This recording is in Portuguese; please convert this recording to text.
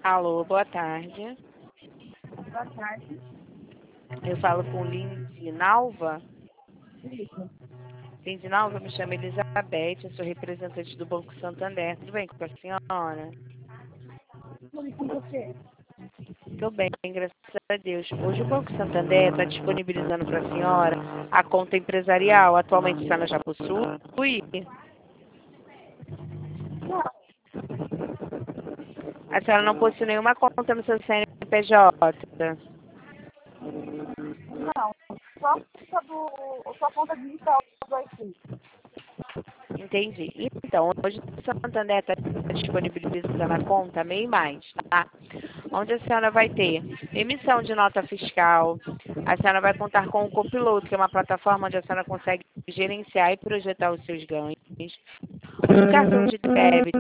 Alô, boa tarde. Boa tarde. Eu falo com Lindsay Nalva. Isso. Lindsay Nalva, me chamo Elizabeth, eu sou representante do Banco Santander. Tudo bem com a senhora? Tudo com você? Tudo bem, graças a Deus. Hoje o Banco Santander está disponibilizando para a senhora a conta empresarial. Atualmente a senhora já possui? Não, A senhora não possui nenhuma conta no seu CNPJ? não. Só conta digital do iFood. Entendi. Então, hoje o Santander está disponibilizando a conta MEI Mais, tá? Onde a senhora vai ter emissão de nota fiscal, a senhora vai contar com o Copiloto, que é uma plataforma onde a senhora consegue gerenciar e projetar os seus ganhos, o cartão de débito,